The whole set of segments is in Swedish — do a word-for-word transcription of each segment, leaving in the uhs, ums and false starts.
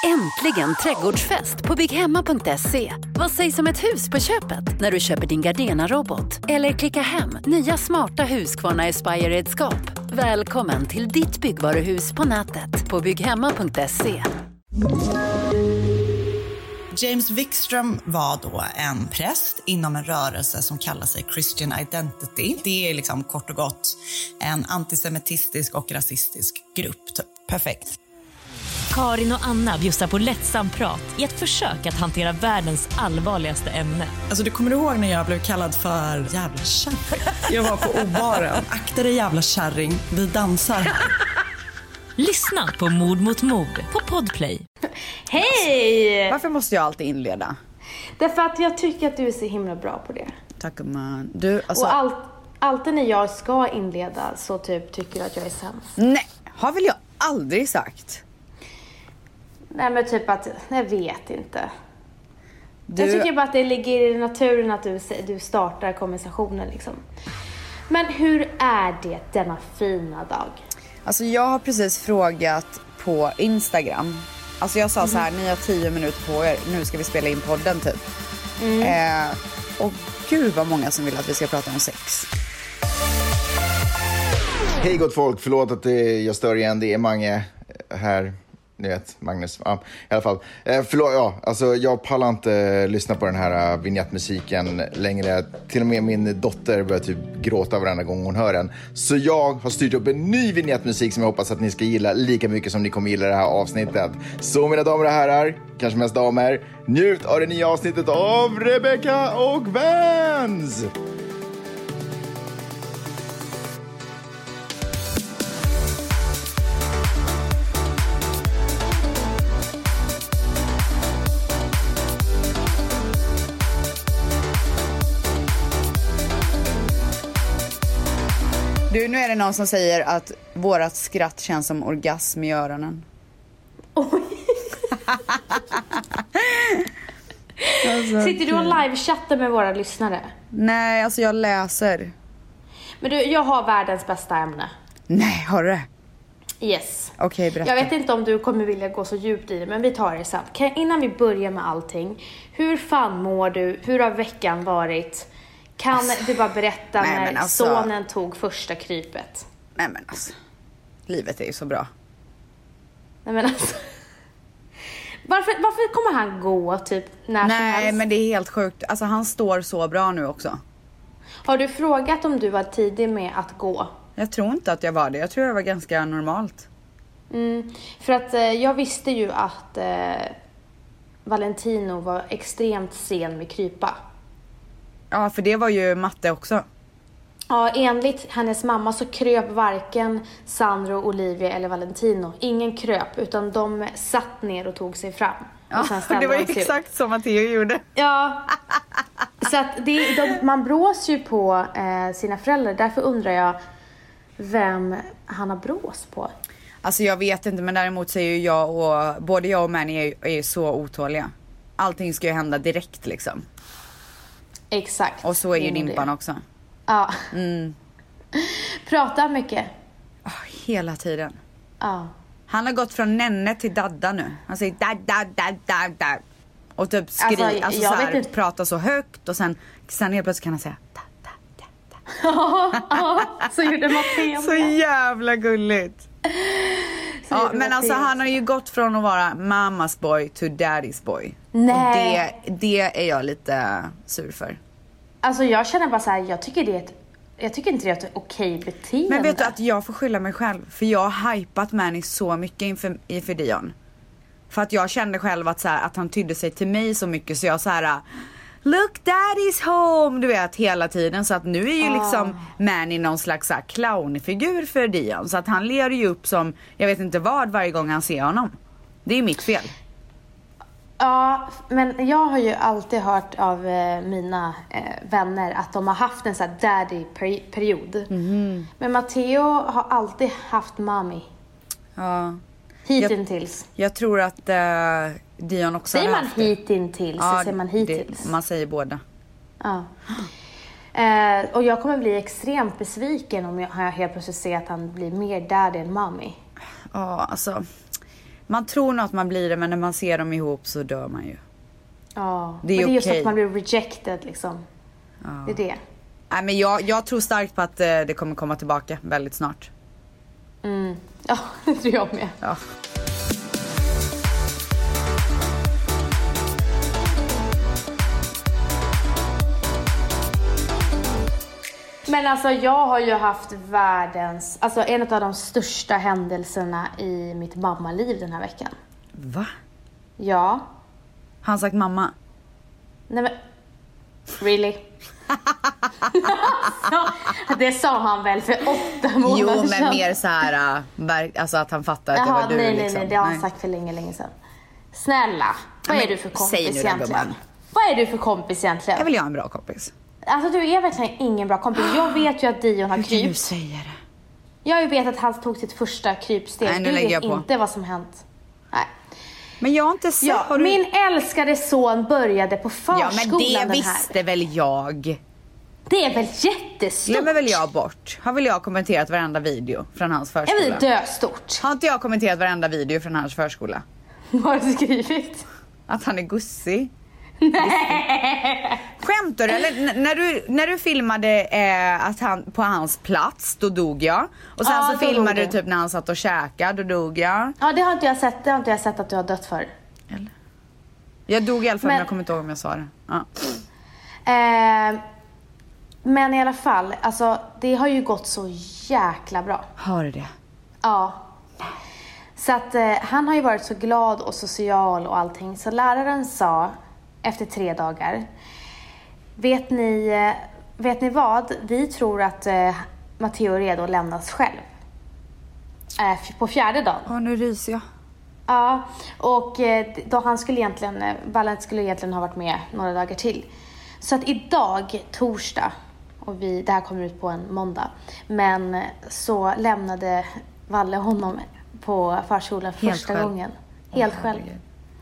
Äntligen trädgårdsfest på bygghemma punkt se. Vad sägs om ett hus på köpet när du köper din Gardena-robot? Eller klicka hem nya smarta Husqvarna Aspire-redskap. Välkommen till ditt byggvaruhus på nätet på bygghemma punkt se. James Wikström var då en präst inom en rörelse som kallar sig Christian Identity. Det är liksom kort och gott en antisemitistisk och rasistisk grupp. Typ. Perfekt. Karin och Anna bjussar på lättsam prat i ett försök att hantera världens allvarligaste ämne. Alltså du kommer ihåg när jag blev kallad för jävla kärring? Jag var på O-baren. Akta dig jävla kärring, vi dansar. Lyssna på Mord mot mord på Podplay. Hej! Varför måste jag alltid inleda? Därför att jag tycker att du är så himla bra på det. Tack man. Du, alltså... Och allt, alltid när jag ska inleda så typ tycker du att jag är sämst. Nej, har väl jag aldrig sagt. Nej men typ att, jag vet inte. Du... Jag tycker bara att det ligger i naturen att du, du startar konversationen liksom. Men hur är det denna fina dag? Alltså jag har precis frågat på Instagram. Alltså jag sa mm. så här, ni har tio minuter på er, nu ska vi spela in podden typ. Mm. Eh, och gud vad många som vill att vi ska prata om sex. Hej gott folk, förlåt att det, jag stör igen, det är Mange här. Ni vet, Magnus. Ja, i alla fall. Eh, förlåt, ja. Alltså, jag pallar inte eh, lyssna på den här uh, vignettmusiken längre. Till och med min dotter börjar typ gråta varenda gång hon hör den. Så jag har styrt upp en ny vignettmusik som jag hoppas att ni ska gilla lika mycket som ni kommer gilla det här avsnittet. Så mina damer och herrar, kanske mest damer, njut av det nya avsnittet av Rebecca och Vans! Du, nu är det någon som säger att vårat skratt känns som orgasm i öronen. Oj. alltså, Sitter du och live-chattar med våra lyssnare? Nej, alltså jag läser. Men du, jag har världens bästa ämne. Nej, har du? Yes. Okej, okay, berätta. Jag vet inte om du kommer vilja gå så djupt i det, men vi tar det sen. Kan, innan vi börjar med allting, hur fan mår du? Hur har veckan varit? Kan alltså, du bara berätta nej, när alltså, sonen tog första krypet? Nej men alltså, livet är ju så bra. Nej men alltså, varför, varför kommer han gå typ när nej, som helst? Nej men det är helt sjukt, alltså han står så bra nu också. Har du frågat om du var tidig med att gå? Jag tror inte att jag var det, jag tror det var ganska normalt. Mm, för att eh, jag visste ju att eh, Valentino var extremt sen med krypa. Ja, för det var ju matte också. Ja, enligt hennes mamma så kröp varken Sandro, Olivia eller Valentino. Ingen kröp, utan de satt ner och tog sig fram. Ja, och det var ju exakt som Matteo gjorde. Ja, så att det, de, man brås ju på eh, sina föräldrar. Därför undrar jag vem han har brås på. Alltså jag vet inte, men däremot så är ju jag och både jag och Manny är, är så otåliga. Allting ska ju hända direkt liksom. Exakt. Och så är ju Dimpan också. Ja. Mm. Pratar mycket. Oh, hela tiden. Ja. Han har gått från nenne till dadda nu. Han säger dadda, dadda, dadda. Och typ skri, alltså, alltså så här, pratar så högt. Och sen, sen helt plötsligt kan han säga dadda, dadda. Ja, så gjorde Matteo. Så jävla gulligt. Ja, men Matteo. Alltså han har ju gått från att vara mammas boy to daddy's boy. Nej. Och det, det är jag lite sur för. Alltså jag känner bara så här, jag tycker det är ett, jag tycker inte det är ett okej beteende. Men vet du att jag får skylla mig själv, för jag har hypat Manny så mycket inför, inför Dion. För att jag kände själv att, så här, att han tydde sig till mig så mycket, så jag så här: look, daddy's home, du vet, hela tiden. Så att nu är ju oh. liksom Manny någon slags så här clownfigur för Dion. Så att han ler ju upp som, jag vet inte vad, varje gång han ser honom. Det är mitt fel. Ja, men jag har ju alltid hört av eh, mina eh, vänner att de har haft en sån här daddy-period. Mm. Men Matteo har alltid haft mommy. Ja. Hitintills. Jag, jag tror att uh, Dion också säger har man haft hitintills? Ja, säger man hittills? Det, man säger båda. Ja. Eh, och jag kommer bli extremt besviken om jag, jag helt plötsligt ser att han blir mer daddy än mommy. Ja, alltså... Man tror nog att man blir det, men när man ser dem ihop så dör man ju. Ja, det är, men det är just okay. att man blir rejected liksom. Ja. Det är det. Nej, men jag, jag tror starkt på att eh, det kommer komma tillbaka väldigt snart. Mm. Ja, det tror jag med. Ja. Men alltså jag har ju haft världens, alltså en av de största händelserna i mitt mammaliv den här veckan. Va? Ja. Har han sagt mamma? Nej men, really? alltså, det sa han väl för åtta månader jo, men sedan. mer så här, alltså att han fattar att Jaha, det var du nej, liksom. nej, nej, det har han sagt för länge, länge sedan. Snälla, vad ja, är du för kompis säg nu egentligen? gubben. Vad är du för kompis egentligen? Jag vill jag en bra kompis. Alltså du är verkligen ingen bra kompis. Jag vet ju att Dion har krypt. Hur kan du krypt. säga det? Jag vet att han tog sitt första krypsteg. Nej, nu du lägger vet jag på. inte vad som hänt. Nej. Men jag har inte sett. Ja, har du... Min älskade son började på förskolan. Ja, men det den visste här. väl jag. Det är väl jättestort. Glömmer väl jag bort. Har väl jag kommenterat varenda video från hans förskola? Är det döstort? Har inte jag kommenterat varenda video från hans förskola? Vad har du skrivit? Att han är gussig. Nej. Skämtar du? Eller n- när du, när du filmade eh, att han, på hans plats, då dog jag. Och sen Ja, så filmade du du typ när han satt och käkade, då dog jag. Ja, det har inte jag sett. Det har inte jag sett att du har dött för. Eller? Jag dog i alla fall, Men- men jag kommer inte ihåg om jag sa det. Ja. Eh, men i alla fall, alltså det har ju gått så jäkla bra. Har du det? Ja. Så att eh, han har ju varit så glad och social och allting. Så läraren sa efter tre dagar, vet ni, eh, vet ni vad? Vi tror att eh, Matteo är redo att lämnas själv. Eh, f- på fjärde dagen. Ja, nu ryser jag. Ja, och eh, då han skulle egentligen, eh, Valent skulle egentligen ha varit med några dagar till. Så att idag, torsdag, och vi, det här kommer ut på en måndag, men eh, så lämnade Valle honom på förskolan Helt första själv. gången. Helt Åh, själv. herregud.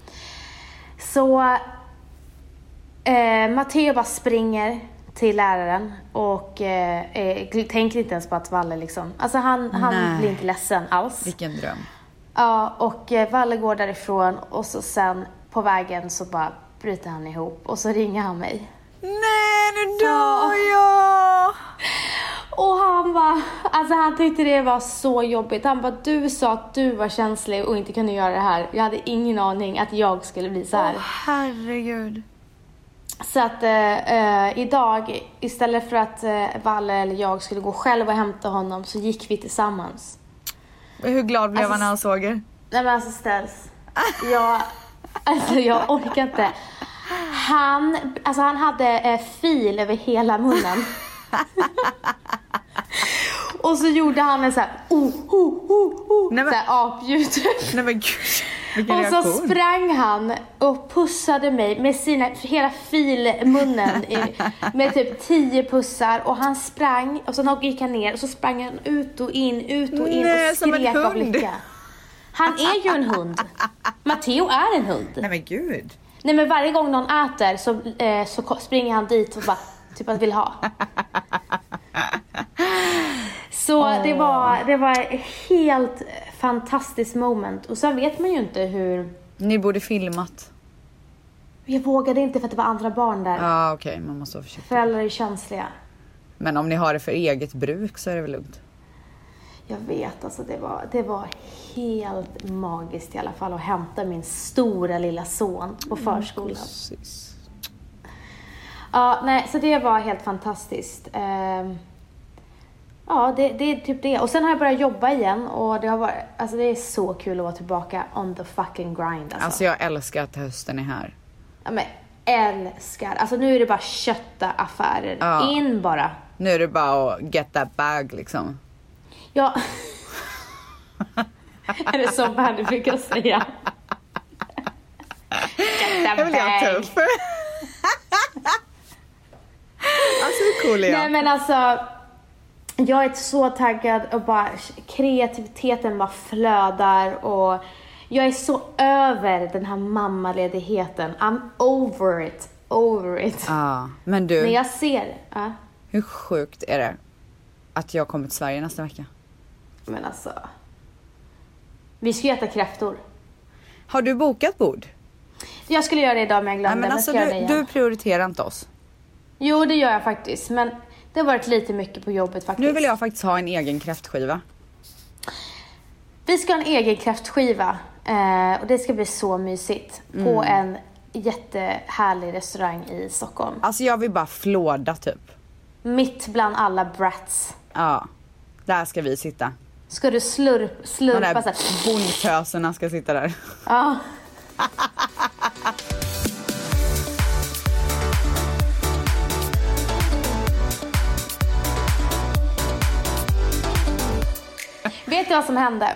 Så eh, Matteo bara springer till läraren och eh, eh, tänker inte ens på att Valle liksom, alltså han, han Nej. blir inte ledsen alls. Vilken dröm. Ja, och eh, Valle går därifrån och så sen på vägen så bara bryter han ihop och så ringer han mig. Nej, nu dör jag! Och han bara, alltså han tyckte det var så jobbigt. Han bara, du sa att du var känslig och inte kunde göra det här. Jag hade ingen aning att jag skulle bli så här. Åh, herregud. Så att eh, eh, idag, istället för att eh, Valle eller jag skulle gå själv och hämta honom, så gick vi tillsammans. Hur glad blev Alltså, han när han såg er? Nej men alltså ställs. Jag, alltså jag orkar inte. Han, alltså han hade eh, fil över hela munnen. Och så gjorde han en så här oh, oh, oh, oh, Nej, men- så här apljud. Nej men gud, vilken Och så reaktion. sprang han och pussade mig med sina, hela filmunnen i, med typ tio pussar. Och han sprang och så gick han ner och så sprang han ut och in, ut och in. Nej, och som en skrek av hund. lycka. Han är ju en hund. Matteo är en hund. Nej men gud. Nej men varje gång någon äter så, eh, så ko- springer han dit och bara typ att vill ha. Så Åh. det var det var ett helt fantastiskt moment. Och sen vet man ju inte hur... Ni borde filmat. Jag vågade inte för att det var andra barn där. Ja okej, okay, man måste vara försiktig. Föräldrar är känsliga. Men om ni har det för eget bruk så är det väl lugnt. Jag vet, alltså det var, det var helt magiskt i alla fall att hämta min stora lilla son på förskolan. Precis. Ja, nej, så det var helt fantastiskt. Ehm, ja, det, det är typ det. Och sen har jag börjat jobba igen och det har varit, alltså det är så kul att vara tillbaka on the fucking grind. Alltså, Alltså jag älskar att hösten är här. ja, men älskar. Alltså nu är det bara kötta affärer. Ja. In bara. Nu är det bara att get that bag liksom. Ja. Är det så här du brukar säga? Get Det vill jag ta bag. upp. Alltså hur cool är jag? Nej men alltså, jag är så taggad och bara kreativiteten bara flödar och jag är så över den här mammaledigheten. I'm over it, over it. Ja, men du, När jag ser, ja, hur sjukt är det att jag kommer till Sverige nästa vecka? men alltså. Vi ska ju äta kräftor. Har du bokat bord? Jag skulle göra det idag men jag glömde. Nej, men alltså, men du, du prioriterar inte oss. Jo, det gör jag faktiskt. Men det har varit lite mycket på jobbet faktiskt. Nu vill jag faktiskt ha en egen kräftskiva. Vi ska ha en egen kräftskiva. Eh, och det ska bli så mysigt. Mm. På en jättehärlig restaurang i Stockholm. Alltså jag vill bara flåda typ. Mitt bland alla brats. Ja, där ska vi sitta. Ska du slurp, slurpa så här? Bondtöserna ska sitta där. Ja. Vet du vad som hände?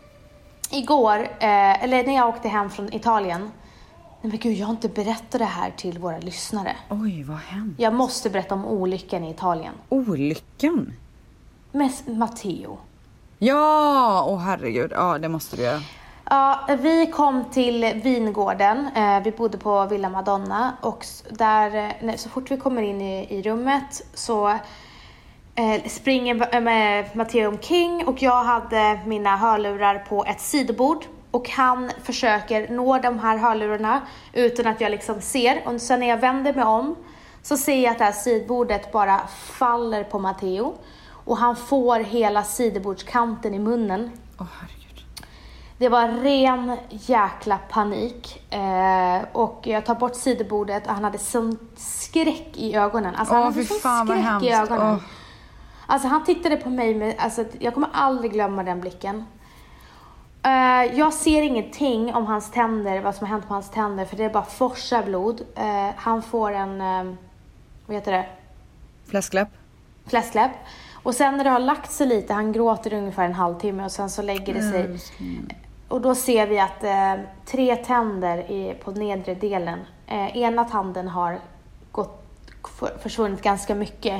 Igår, eh, eller när jag åkte hem från Italien. Nej men gud, jag har inte berättat det här till våra lyssnare. Oj, vad hände? Jag måste berätta om olyckan i Italien. Olyckan? Med Matteo. Ja, åh herregud. Ja, det måste du göra. Ja, vi kom till vingården. Eh, vi bodde på Villa Madonna. Och där, nej, så fort vi kommer in i, i rummet så eh, springer med Matteo omkring. Och jag hade mina hörlurar på ett sidobord. Och han försöker nå de här hörlurarna utan att jag liksom ser. Och sen när jag vänder mig om så ser jag att det här sidbordet bara faller på Matteo. Och han får hela sidobordskanten i munnen. Åh oh, herregud. Det var ren jäkla panik. Eh, och jag tar bort sidobordet och han hade sån skräck i ögonen. Alltså oh, han hade sån skräck i ögonen. Oh. Alltså han tittade på mig med, alltså jag kommer aldrig glömma den blicken. Uh, jag ser ingenting om hans tänder, vad som har hänt på hans tänder, för det är bara forsar blod. Uh, han får en, uh, vad heter det? Fläskläpp. Fläskläpp. Och sen när det har lagt sig lite, han gråter ungefär en halvtimme och sen så lägger det sig. Mm. Och då ser vi att uh, tre tänder är på nedre delen. Uh, ena tanden har gått, för, försvunnit ganska mycket.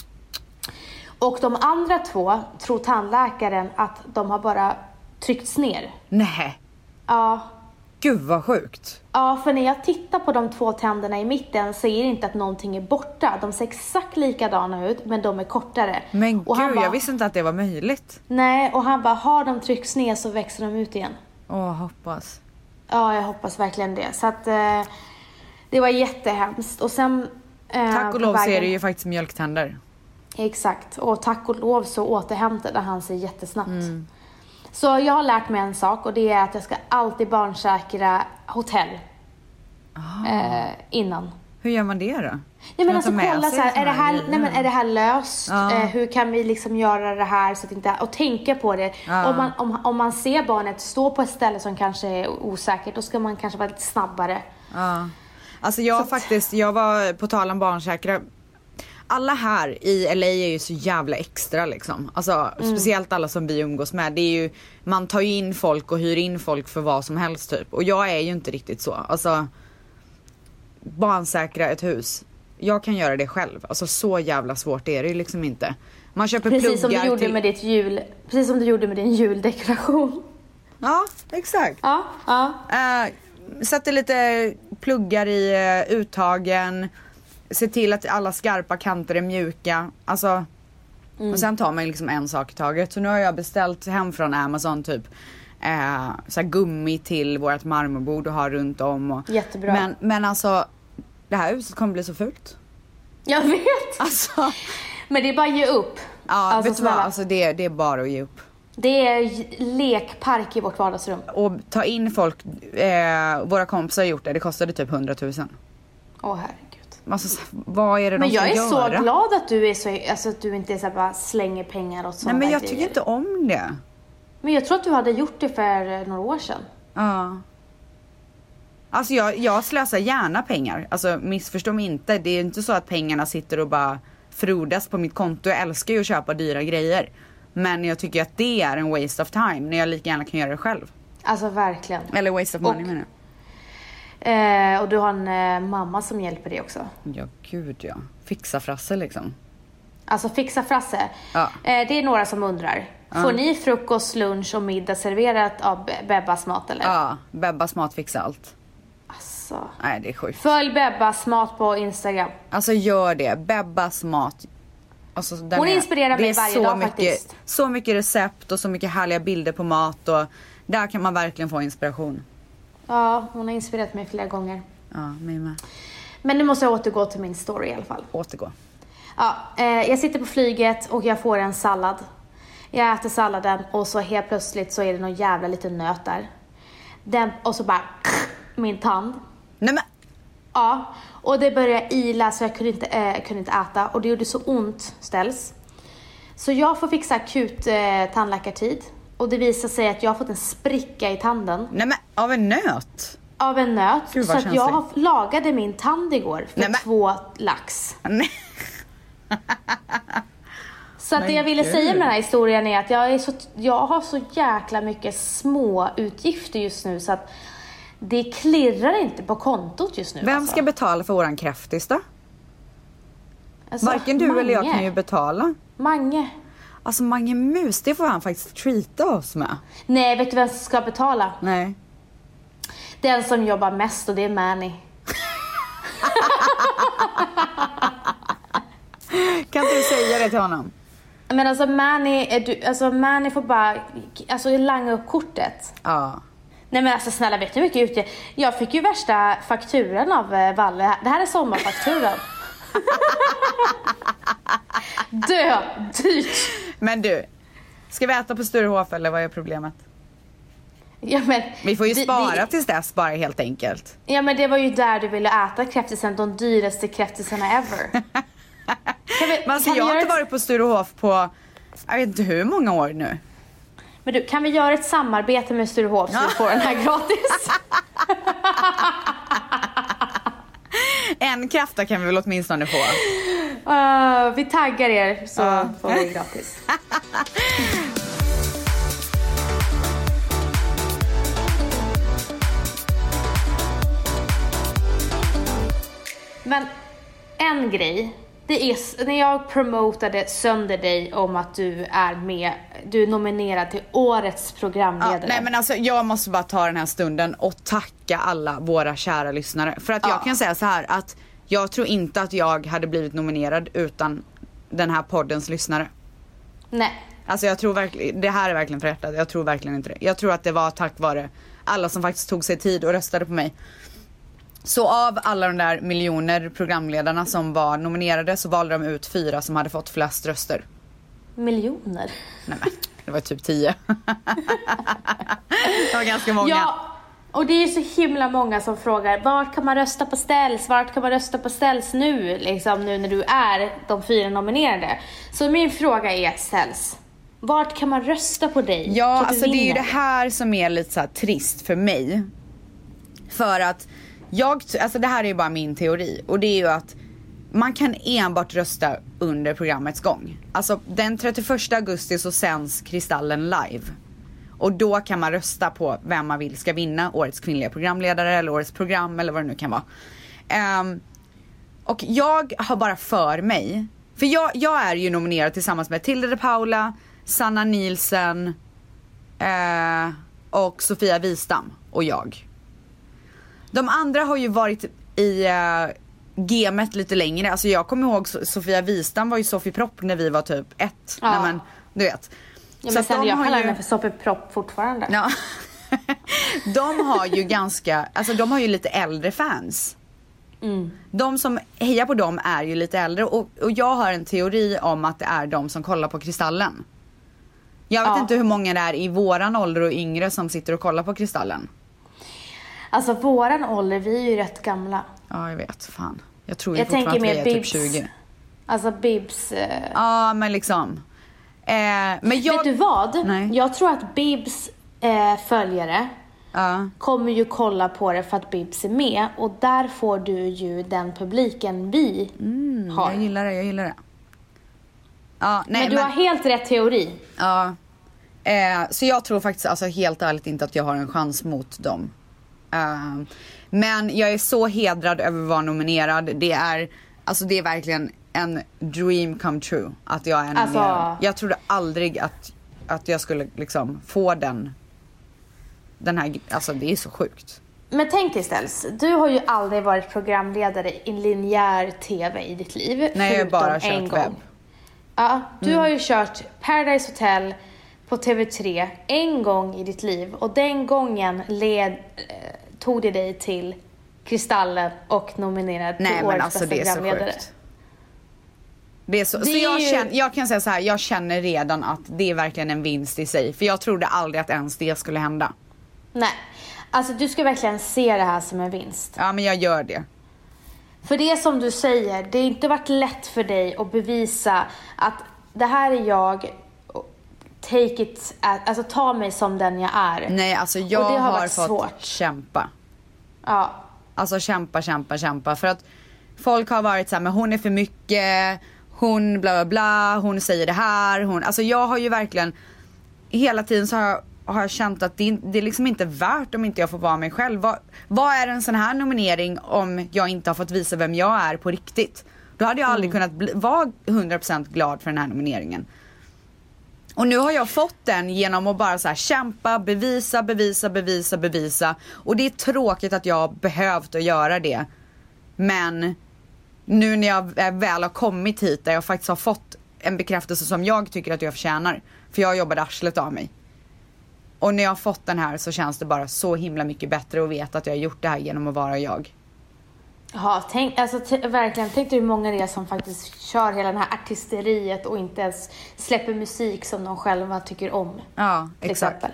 Och de andra två tror tandläkaren att de har bara tryckts ner. Nej. Ja. Gud vad sjukt. Ja, för när jag tittar på de två tänderna i mitten så är det inte att någonting är borta. De ser exakt likadana ut, men de är kortare. Men och gud, bara, jag visste inte att det var möjligt. Nej, och han bara, har de tryckts ner så växer de ut igen. Åh, hoppas. Ja, jag hoppas verkligen det. Så att eh, det var jättehemskt. Och sen eh, tack och lov vägen... så är det ju faktiskt mjölktänder. Exakt. Och tack och lov så återhämtade han sig jättesnabbt. Mm. Så jag har lärt mig en sak och det är att jag ska alltid barnsäkra hotell eh, innan. Hur gör man det då? Ja, men alltså kolla så här, är det här, nej, men är det här löst? Ja. Eh, hur kan vi liksom göra det här så att inte, och tänka på det. Ja. Om, man, om, om man ser barnet stå på ett ställe som kanske är osäkert, då ska man kanske vara lite snabbare. Ja. Alltså jag så faktiskt, jag var på tal om barnsäkra. Alla här i L A är ju så jävla extra liksom. Alltså mm. speciellt alla som vi umgås med. Det är ju, man tar ju in folk och hyr in folk för vad som helst typ. Och jag är ju inte riktigt så. Alltså barnsäkra ett hus. Jag kan göra det själv. Alltså så jävla svårt är det ju liksom inte. Man köper precis pluggar som du gjorde till... med ditt jul. Precis som du gjorde med din juldekoration. Ja, exakt. Ja, ja. Uh, sätter lite pluggar i uh, uttagen. Se till att alla skarpa kanter är mjuka. Alltså, mm. och sen tar man liksom en sak i taget. Så nu har jag beställt hem från Amazon typ eh, så här gummi till vårt marmorbord och ha runt om. Och, jättebra. Men, men alltså, det här huset kommer bli så fult. Jag vet. Alltså, men det är bara att ge upp. Ja, alltså, vet du vad? Alltså, det, det är bara att ge upp. Det är lekpark i vårt vardagsrum. Och ta in folk, eh, våra kompisar har gjort det. Det kostade typ hundratusen. Åh herregud. Alltså, vad är det de men jag är göra? så glad att du är så, alltså att du inte är så här, bara slänger pengar åt sådana. Nej, men jag grejer. tycker inte om det. Men jag tror att du hade gjort det för några år sedan. Ja. Alltså jag, jag slösar gärna pengar. Alltså missförstå mig inte. Det är inte så att pengarna sitter och bara frodas på mitt konto. Jag älskar ju att köpa dyra grejer. Men jag tycker att det är en waste of time när jag lika gärna kan göra det själv. Alltså verkligen. Eller waste of money menar jag. Eh, och du har en eh, mamma som hjälper dig också. Ja, gud ja. Fixa frasse liksom. Alltså fixa frasse. Ja. Eh, det är några som undrar. Ja. Får ni frukost, lunch och middag serverat av Bebbas mat eller? Ja, Bebbas mat fixar allt. Alltså. Nej, det är sjukt. Följ Bebbas mat på Instagram. Alltså gör det. Bebbas mat. Alltså, hon är, inspirerar mig varje så dag mycket, faktiskt. Så mycket recept och så mycket härliga bilder på mat. Och där kan man verkligen få inspiration. Ja, hon har inspirerat mig flera gånger. Ja, mig med. Men nu måste jag återgå till min story i alla fall. Återgå. Ja, eh, jag sitter på flyget och jag får en sallad. Jag äter salladen och så helt plötsligt så är det någon jävla liten nöt där. Den, och så bara min tand. Nej men. Ja, och det började ila så jag kunde inte, eh, kunde inte äta. Och det gjorde så ont ställs. Så jag får fixa akut eh, tandläkartid. Och det visar sig att jag har fått en spricka i tanden. Nej men, av en nöt? Av en nöt. Gud, så att jag har lagade min tand igår för Nej, två lax. Nej. Så att det jag ville Gud. säga med den här historien är att jag, är så, jag har så jäkla mycket små utgifter just nu. Så att det klirrar inte på kontot just nu. Vem alltså. ska betala för våran kräftis då? Alltså, Varken du Mange. eller jag kan ju betala. Mange. Alltså Mange Mus, det får han faktiskt treata oss med. Nej, vet du vem som ska betala? Nej. Den som jobbar mest, och det är Manny. Kan du säga det till honom? Men alltså Manny, är du, alltså Manny får bara alltså, langa upp kortet. Ja. Nej men alltså snälla, vet du hur mycket ut? Jag fick ju värsta fakturan av Valle. Det här är sommarfakturan. Dö, dyrt. Men du, ska vi äta på Sturehof eller vad är problemet? Ja, men, vi får ju det, spara det, tills dess bara helt enkelt. Ja men det var ju där du ville äta kräftisen, de dyraste kräftisarna ever. Kan vi, men alltså, kan jag har inte varit på Sturehof på, jag vet inte hur många år nu. Men du, kan vi göra ett samarbete med Sturehof så vi får den här gratis? En kräfta kan vi väl åtminstone få. Uh, vi taggar er så uh. får vi gratis. Men en grej, det är när jag promotade sönder dig om att du är med, du är nominerad till årets programledare. Ja, nej men alltså jag måste bara ta den här stunden och tacka alla våra kära lyssnare. För att jag ja. kan säga så här att jag tror inte att jag hade blivit nominerad utan den här poddens lyssnare. Nej. Alltså jag tror verkligen, det här är verkligen för hjärtat, jag tror verkligen inte det. Jag tror att det var tack vare alla som faktiskt tog sig tid och röstade på mig. Så av alla de där miljoner programledarna som var nominerade så valde de ut fyra som hade fått flest röster. Miljoner? Nej men, det var typ tio. Det var ganska många. Ja, och det är så himla många som frågar vart kan man rösta på Ställs? Vart kan man rösta på Ställs nu? Liksom nu när du är de fyra nominerade. Så min fråga är Ställs. Vart kan man rösta på dig? Ja, alltså det är ju det här som är lite så här trist för mig. För att jag, alltså det här är ju bara min teori. Och det är ju att man kan enbart rösta under programmets gång. Alltså den trettioförsta augusti så sänds Kristallen live. Och då kan man rösta på vem man vill ska vinna årets kvinnliga programledare eller årets program eller vad det nu kan vara. Um, och jag har bara för mig, för jag, jag är ju nominerad tillsammans med Tilde de Paula, Sanna Nielsen uh, och Sofia Wistam och jag. De andra har ju varit i uh, gamet lite längre. Alltså jag kommer ihåg Sofia Wistam var ju Sofie Propp när vi var typ ett. Ja. Nej, men du vet. Ja, men sen jag kallar henne för Sofie Propp fortfarande. Ja. De har ju ganska, alltså de har ju lite äldre fans. Mm. De som hejar på dem är ju lite äldre och, och jag har en teori om att det är de som kollar på Kristallen. Jag vet ja. inte hur många det är i våran ålder och yngre som sitter och kollar på Kristallen. Alltså våran ålder, vi är ju rätt gamla. Ja, jag vet, fan. Jag tror ju jag fortfarande att vi är Bibs, typ tjugo. Alltså Bibs... Eh... Ja, men liksom. Eh, men jag... Vet du vad? Nej. Jag tror att Bibs eh, följare ja. kommer ju kolla på det för att Bibs är med. Och där får du ju den publiken vi mm, har. Jag gillar det, jag gillar det. Ja, nej, men du men... har helt rätt teori. Ja. Eh, så jag tror faktiskt alltså, helt ärligt inte att jag har en chans mot dem. Uh, men jag är så hedrad över att vara nominerad. Det är, alltså det är verkligen en dream come true att jag är nominerad. Alltså... Jag trodde aldrig att, att jag skulle liksom få den den här, alltså det är så sjukt. Men tänk istället, du har ju aldrig varit programledare i linjär tv i ditt liv. Nej, jag har bara kört webb. Ja, du mm. har ju kört Paradise Hotel på T V tre en gång i ditt liv. Och den gången led, tog det dig till Kristallen och nominerad till Nej, årets men alltså, bästa det är så programledare. sjukt. Det är så, Det så jag, är ju... känner, jag kan säga så här, jag känner redan att det är verkligen en vinst i sig. För jag trodde aldrig att ens det skulle hända. Nej, alltså du ska verkligen se det här som en vinst. Ja, men jag gör det. För det som du säger, det har inte varit lätt för dig att bevisa att det här är jag, take it, alltså ta mig som den jag är. Nej, alltså jag Och det har har varit fått svårt. kämpa. Ja. Alltså kämpa, kämpa, kämpa. För att folk har varit så här, men hon är för mycket, hon bla bla bla, hon säger det här, hon... Alltså jag har ju verkligen, hela tiden så har jag, har jag känt att det, det är liksom inte värt om inte jag får vara mig själv. Vad, vad är en sån här nominering om jag inte har fått visa vem jag är på riktigt? Då hade jag aldrig mm. kunnat bli, vara hundra procent glad för den här nomineringen. Och nu har jag fått den genom att bara så här kämpa, bevisa, bevisa, bevisa, bevisa. Och det är tråkigt att jag har behövt att göra det. Men nu när jag väl har kommit hit där jag faktiskt har fått en bekräftelse som jag tycker att jag förtjänar. För jag jobbade arslet av mig. Och när jag har fått den här så känns det bara så himla mycket bättre att veta att jag har gjort det här genom att vara jag. Ja, tänk, alltså, t- verkligen. Tänk dig hur många det är som faktiskt kör hela den här artisteriet och inte ens släpper musik som de själva tycker om. Ja, exakt. Exempel.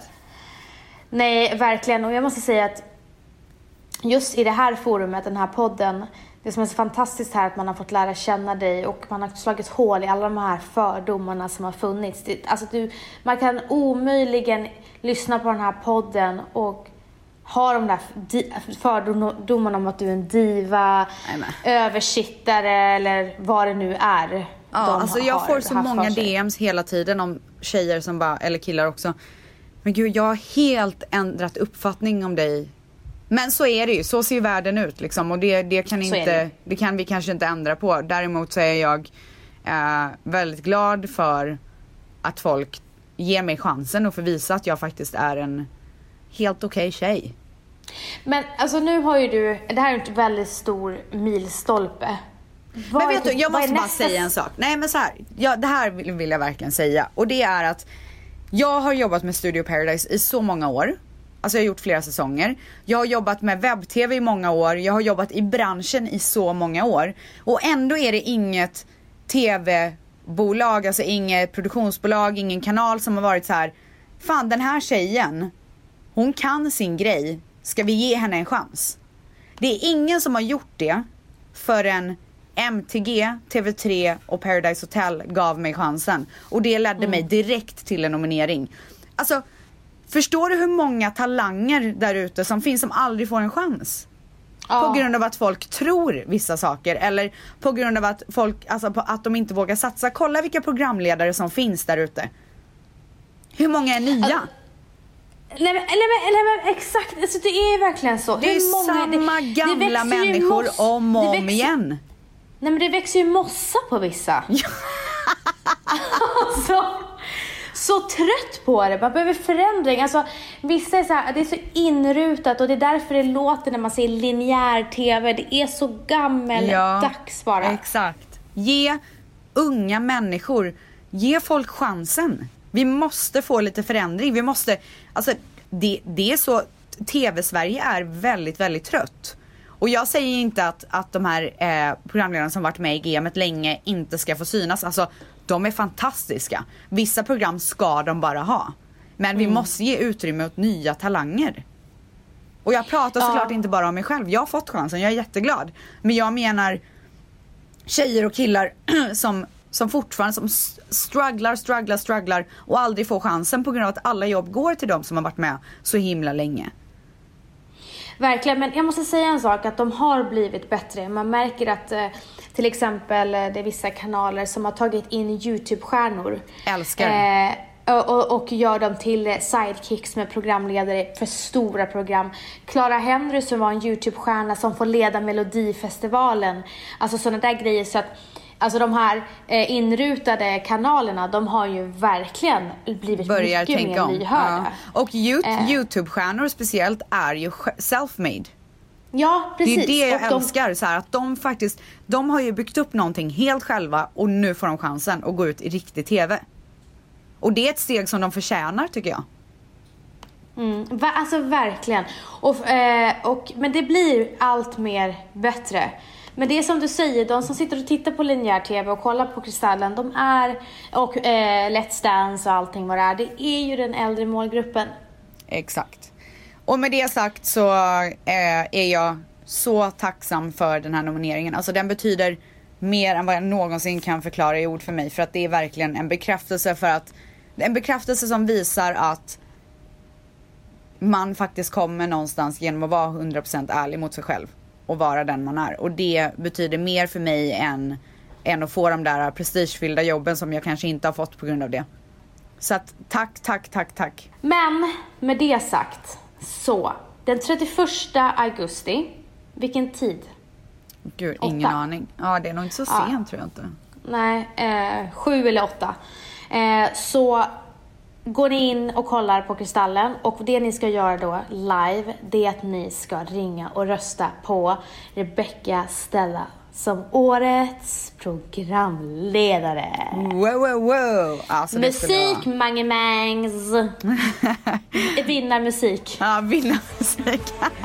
Nej, verkligen. Och jag måste säga att just i det här forumet, den här podden, det som är så fantastiskt här är att man har fått lära känna dig och man har slagit hål i alla de här fördomarna som har funnits. Det, alltså du, man kan omöjligen lyssna på den här podden och har de där fördomarna om att du är en diva, översittare eller vad det nu är. Ja, de alltså jag får så många D Ms hela tiden om tjejer som bara, eller killar också. Men gud, jag har helt ändrat uppfattning om dig. Men så är det ju, så ser världen ut liksom. Och det, det kan inte, det. det kan vi kanske inte ändra på. Däremot så är jag eh, väldigt glad för att folk ger mig chansen och får visa att jag faktiskt är en helt okej tjej. Men alltså nu har ju du, det här är en väldigt stor milstolpe. Vad men vet du, jag måste bara nästa... säga en sak. Nej men så här, ja, det här vill, vill jag verkligen säga. Och det är att jag har jobbat med Studio Paradise i så många år. Alltså jag har gjort flera säsonger. Jag har jobbat med webb-tv i många år. Jag har jobbat i branschen i så många år. Och ändå är det inget tv-bolag, alltså inget produktionsbolag, ingen kanal som har varit så här: fan, den här tjejen, hon kan sin grej. Ska vi ge henne en chans? Det är ingen som har gjort det förrän M T G, T V tre och Paradise Hotel gav mig chansen. Och det ledde mm. mig direkt till en nominering. Alltså, förstår du hur många talanger där ute som finns som aldrig får en chans? Ja. På grund av att folk tror vissa saker. Eller på grund av att folk, alltså på att de inte vågar satsa. Kolla vilka programledare som finns där ute. Hur många är nya? Alltså, nej, men, nej, men, nej men exakt, alltså, det är verkligen så. Det är hur många, samma det, gamla det människor moss, om och om växer, igen. Nej men det växer ju mossa på vissa. Ja. Alltså, så trött på det. Man behöver förändring. Alltså, vissa är så här, det är så inrutat och det är därför det låter när man ser linjär tv. Det är så gammeldags bara. Ja, exakt. Ge unga människor, ge folk chansen. Vi måste få lite förändring. Vi måste, alltså det, det är så, tv-Sverige är väldigt, väldigt trött. Och jag säger inte att, att de här eh, programledarna som varit med i gamet länge inte ska få synas. Alltså, de är fantastiska. Vissa program ska de bara ha. Men mm. vi måste ge utrymme åt nya talanger. Och jag pratar såklart ja. inte bara om mig själv. Jag har fått chansen, jag är jätteglad. Men jag menar tjejer och killar som, som fortfarande som strugglar, strugglar, strugglar och aldrig får chansen på grund av att alla jobb går till dem som har varit med så himla länge. Verkligen, men jag måste säga en sak, att de har blivit bättre. Man märker att eh, till exempel det är vissa kanaler som har tagit in YouTube-stjärnor. Älskar. Eh, och, och, och gör dem till sidekicks med programledare för stora program. Clara Henry som var en YouTube-stjärna som får leda Melodifestivalen. Alltså sådana där grejer, så att alltså de här eh, inrutade kanalerna, de har ju verkligen blivit Börjar mycket mer lyhörda. Ja. Och eh. YouTube-stjärnor speciellt är ju self-made. Ja, precis. Det är det jag och älskar. De... Så här, att de faktiskt, de har ju byggt upp någonting helt själva och nu får de chansen att gå ut i riktig tv. Och det är ett steg som de förtjänar, tycker jag. Mm, va, alltså verkligen. Och, eh, och, men det blir allt mer bättre. Men det är som du säger, de som sitter och tittar på linjär tv och kollar på Kristallen, de är, och eh, Let's Dance och allting vad det är, det är ju den äldre målgruppen. Exakt. Och med det sagt så eh, är jag så tacksam för den här nomineringen. Alltså den betyder mer än vad jag någonsin kan förklara i ord för mig. För att det är verkligen en bekräftelse för att, en bekräftelse som visar att man faktiskt kommer någonstans genom att vara hundra procent ärlig mot sig själv och vara den man är. Och det betyder mer för mig än, än att få de där prestigefyllda jobben som jag kanske inte har fått på grund av det. Så att tack, tack, tack, tack. Men med det sagt, så den trettioförsta augusti, vilken tid? Gud, ingen åtta. Aning. Ja, det är nog inte så ja. sent tror jag inte. Nej, eh, sju eller åtta. Eh, så går ni in och kollar på Kristallen, och det ni ska göra då live, det är att ni ska ringa och rösta på Rebecca Stella som årets programledare. Wow, wow, wow. Alltså, musik, mange mangs. Vinnarmusik. Ja, vinnarmusik.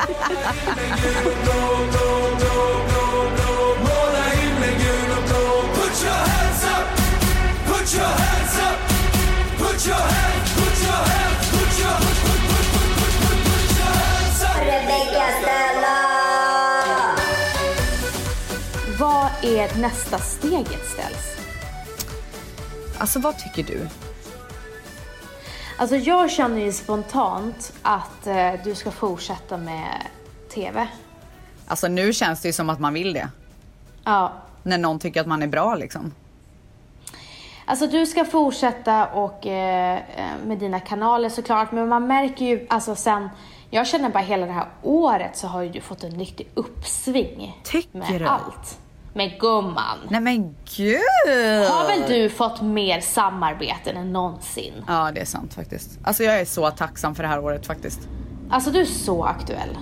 Vad är nästa steget ställs? Alltså vad tycker du? Alltså jag känner ju spontant att eh, du ska fortsätta med tv. Alltså nu känns det ju som att man vill det. Ja. När någon tycker att man är bra liksom. Alltså du ska fortsätta och eh, med dina kanaler såklart. Men man märker ju, alltså sen, jag känner bara hela det här året så har ju du fått en riktig uppsving. Tycker med du? allt. Med gumman. Nej men gud. Har väl du fått mer samarbeten än någonsin? Ja, det är sant faktiskt. Alltså jag är så tacksam för det här året faktiskt. Alltså du är så aktuell.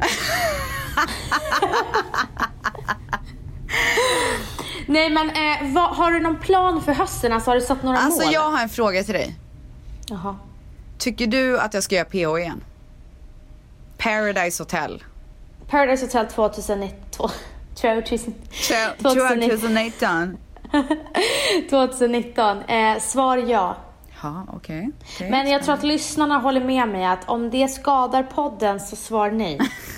Nej men eh, vad, har du någon plan för hösten? Alltså har du satt några alltså, mål? Alltså jag har en fråga till dig. Jaha. Tycker du att jag ska göra P H igen? Paradise Hotel. Paradise Hotel tjugonitton. tjugonitton. tjugonitton. Eh, svar ja. Ja, okej. Okay. Okay, men jag tror att lyssnarna håller med mig att om det skadar podden så svar nej.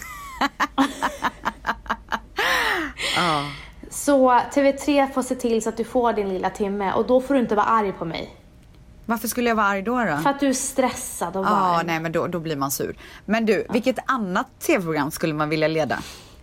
Ja. Så T V tre får se till så att du får din lilla timme. Och då får du inte vara arg på mig. Varför skulle jag vara arg då då? För att du är stressad och varm. Ja, nej men då, då blir man sur. Men du, ja. Vilket annat tv-program skulle man vilja leda?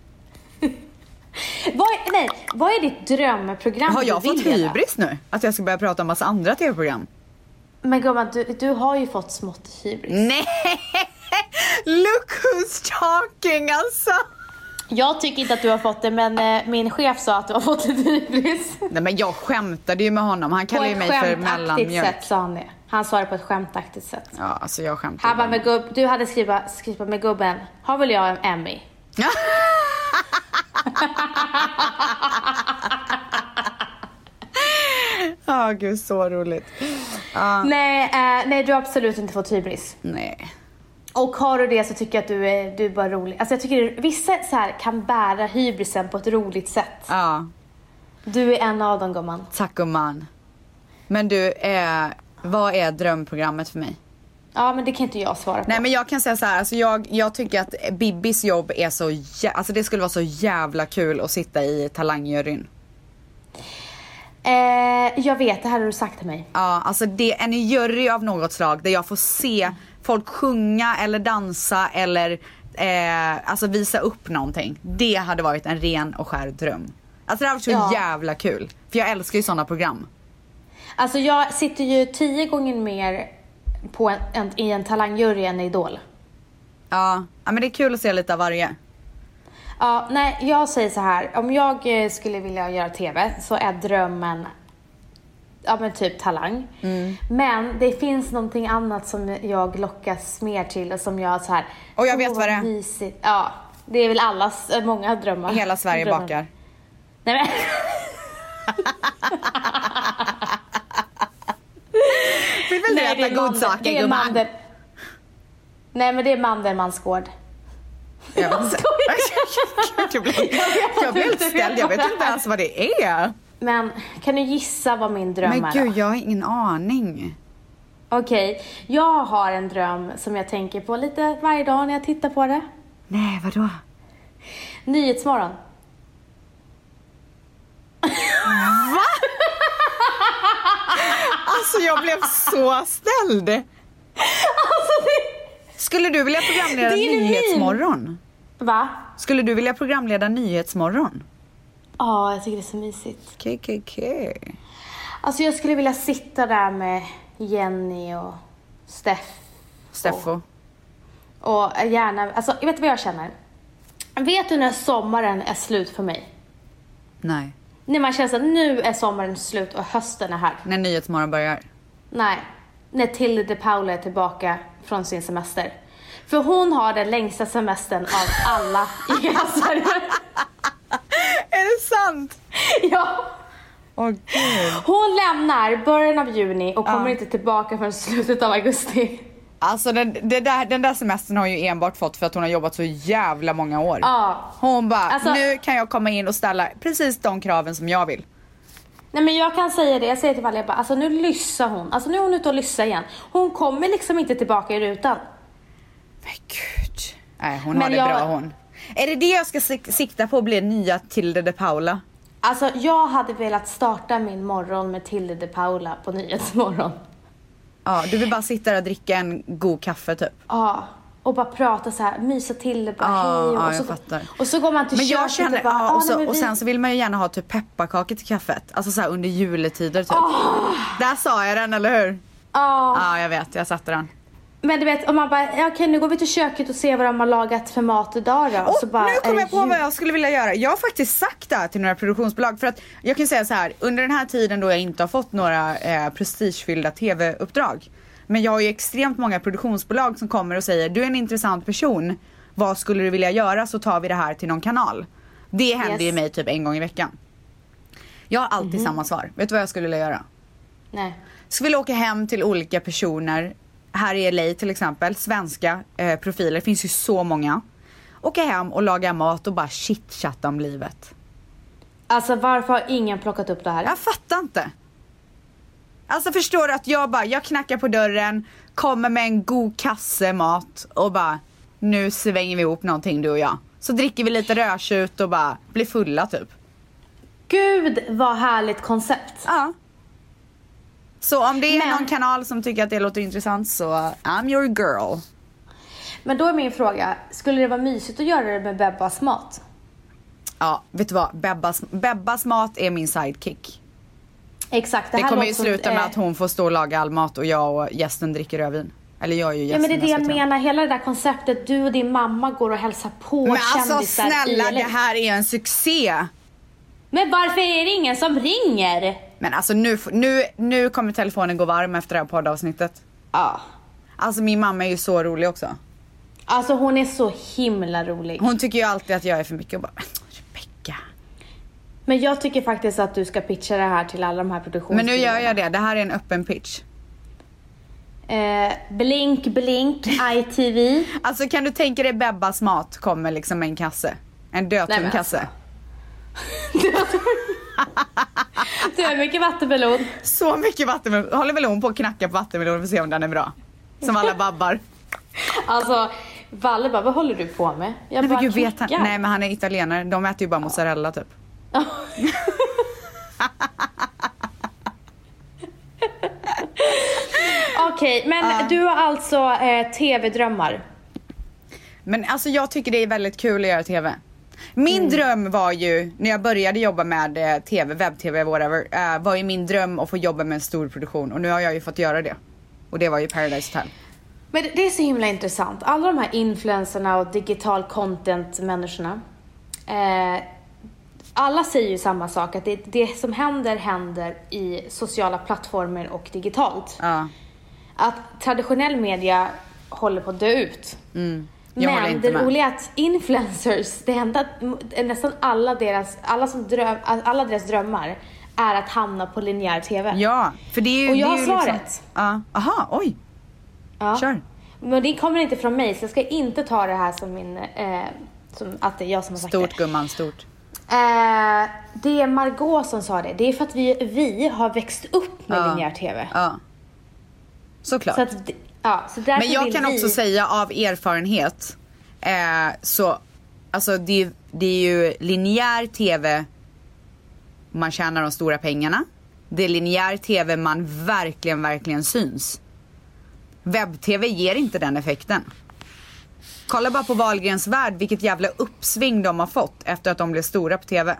vad, är, nej, vad är ditt drömprogram? Har jag fått hybris nu? Att jag ska börja prata om massa andra tv-program? Men gumman, du, du har ju fått smått hybris. Nej! Look who's talking alltså! Jag tycker inte att du har fått det, men eh, min chef sa att du har fått lite hybris. Nej, men jag skämtade ju med honom. Han kallar ju mig för mellanmjölk. På ett skämtaktigt sätt sa han det. Han sa det på ett skämtaktigt sätt. Ja, alltså jag skämtade. Han bara, med gubb, du hade skrivit, skrivit med gubben. Har väl jag en Emmy? Ja, oh, gud, så roligt. Uh. Nej, eh, nej, du har absolut inte fått hybris. Nej. Och har du det så tycker jag att du är, du är bara rolig. Alltså jag tycker vissa så här kan bära hybrisen på ett roligt sätt. Ja. Du är en av dem, gumman. Tack, gumman. Men du, eh, vad är drömprogrammet för mig? Ja, men det kan inte jag svara på. Nej, men jag kan säga så här, alltså jag, jag tycker att Bibis jobb är så jä- alltså det skulle vara så jävla kul att sitta i talangjuryn. Eh, jag vet, det här har du sagt till mig. Ja, alltså det är en jury av något slag där jag får se folk sjunga eller dansa eller eh, alltså visa upp någonting. Det hade varit en ren och skär dröm. Alltså det hade varit så ja. jävla kul. För jag älskar ju sådana program. Alltså jag sitter ju tio gånger mer på en, en, i en talangjury än Idol. Ja. ja, men det är kul att se lite av varje. Ja, nej, jag säger så här. Om jag skulle vilja göra tv så är drömmen, ja men typ Talang. Mm. Men det finns någonting annat som jag lockas mer till och som jag så här. Och jag vet vad det är. Mysigt. Ja, det är väl allas, många drömmar. Hela Sverige drömmar. Bakar. Nej men. Vill väl du äta godsaker, det är mandel. Nej, men det är Mandelmannsgård. Jag vet inte. jag blev, jag blev helt ställd. Jag vet inte ens vad det är. Men kan du gissa vad min dröm men är? Men gud, jag har ingen aning. Okej, okay. Jag har en dröm som jag tänker på lite varje dag när jag tittar på det. Nej, vadå? Nyhetsmorgon. Va? Alltså jag blev så ställd. Alltså det... Skulle du vilja programleda Nyhetsmorgon? Va? Skulle du vilja programleda Nyhetsmorgon? Ja, jag tycker det är så mysigt. K K K. Alltså jag skulle vilja sitta där med Jenny och Steff. Steffo. Och, och gärna, alltså vet du vad jag känner? Vet du när sommaren är slut för mig? Nej. När man känner att nu är sommaren slut och hösten är här. När Nyhetsmorgon börjar? Nej. När Tilde de Paula är tillbaka från sin semester. För hon har den längsta semestern av alla i hela Sverige. Är det sant? Ja. Åh gud. Hon lämnar början av juni och kommer ja. inte tillbaka förrän slutet av augusti. Alltså den, det där, den där semestern har ju enbart fått för att hon har jobbat så jävla många år. Ja. Hon bara, alltså, nu kan jag komma in och ställa precis de kraven som jag vill. Nej men jag kan säga det, jag säger till Valle, jag bara, alltså nu lyssar hon. Alltså nu är hon ute och lyssar igen. Hon kommer liksom inte tillbaka i rutan. Men gud. Nej, hon men har det jag... bra hon. Är det det jag ska sikta på att bli nya Tilde de Paula? Alltså jag hade velat starta min morgon med Tilde de Paula på Nyhetsmorgon. Ja, du vill bara sitta där och dricka en god kaffe typ. Ja, och bara prata så här, mysa till det, bara ja, hej. Och, ja, och, så, fattar. och så går man till men jag köket känner, och bara, ja, och, så, nej, och vi... sen så vill man ju gärna ha typ pepparkakor till kaffet. Alltså så här under juletider typ. Oh. Där sa jag den, eller hur? Ja. Ja, jag vet, jag satte den. Men du vet, om man bara, ja, okej nu går vi till köket och ser vad de har lagat för mat idag då. Och oh, så bara, nu kom jag på jul... vad jag skulle vilja göra. Jag har faktiskt sagt det här till några produktionsbolag. För att jag kan säga så här, under den här tiden då jag inte har fått några eh, prestigefyllda tv-uppdrag. Men jag har ju extremt många produktionsbolag som kommer och säger, du är en intressant person. Vad skulle du vilja göra, så tar vi det här till någon kanal. Det händer yes. ju mig typ en gång i veckan. Jag har alltid mm-hmm. samma svar. Vet du vad jag skulle vilja göra? Nej. Skulle vilja åka hem till olika personer. Här i L A till exempel, svenska eh, profiler, det finns ju så många. Åka hem och laga mat och bara chitchatta om livet. Alltså varför har ingen plockat upp det här? Jag fattar inte. Alltså förstår du att jag bara, jag knackar på dörren, kommer med en god kasse mat och bara, nu svänger vi ihop någonting du och jag. Så dricker vi lite rödtjut och bara blir fulla typ. Gud vad härligt koncept. Ja. Så om det är men, någon kanal som tycker att det låter intressant så I'm your girl. Men då är min fråga, skulle det vara mysigt att göra det med Bebbas mat? Ja, vet du vad? Bebbas, Bebbas mat är min sidekick. Exakt. Det, det här kommer ju sluta som, med eh... att hon får stå och laga all mat och jag och gästen dricker rödvin. Eller jag är ju gästen. Ja men det är det jag menar, hela det där konceptet, du och din mamma går och hälsar på men kändisar. alltså snälla, det här är en succé. Men varför är det ingen som ringer? Men alltså nu, nu, nu kommer telefonen gå varm efter det här poddavsnittet. Ja. Alltså min mamma är ju så rolig också. Alltså hon är så himla rolig. Hon tycker ju alltid att jag är för mycket och bara, Rebecca. Men jag tycker faktiskt att du ska pitcha det här till alla de här produktionsbolagen. Men nu gör jag det, det här är en öppen pitch. Eh, blink, blink, I T V. Alltså kan du tänka dig Bebbas mat kommer liksom med en kasse? En dödtung kasse. Alltså. Du har mycket vattenmelon. Så mycket vattenmelon. Håller väl hon på att knacka på vattenmelon för att se om den är bra. Som alla babbar. Alltså, Valle bara, vad håller du på med? Jag nej, bara gud, vet han, nej men han är italienare. De äter ju bara mozzarella typ. Okej, okay, men uh. du har alltså eh, tv-drömmar. Men alltså jag tycker det är väldigt kul att göra tv. Min mm. dröm var ju, när jag började jobba med eh, tv, webb-tv, whatever, eh, var ju min dröm att få jobba med en stor produktion. Och nu har jag ju fått göra det. Och det var ju Paradise Hotel. Men det är så himla intressant. Alla de här influencerna och digital content-människorna. Eh, alla säger ju samma sak. Att det, det som händer, händer i sociala plattformar och digitalt. Ja. Att traditionell media håller på att dö ut. Mm. Men det roliga är att influencers, det enda, nästan alla deras, alla, som dröm, alla deras drömmar är att hamna på linjär tv. Ja, för det är ju... Och jag har svaret. Liksom, ja, aha, oj. Ja. Kör. Men det kommer inte från mig, så jag ska inte ta det här som min eh, som att det är jag som har sagt stort, det. Stort gumman, stort. Eh, det är Margot som sa det. Det är för att vi, vi har växt upp med ja. linjär tv. Ja. Såklart. Så att, ja, så men jag kan vi... också säga av erfarenhet eh, så alltså det, det är ju linjär tv man tjänar de stora pengarna. Det är linjär tv man verkligen, verkligen syns. Webb-tv ger inte den effekten. Kolla bara på Wahlgrens värld, vilket jävla uppsving de har fått efter att de blev stora på tv.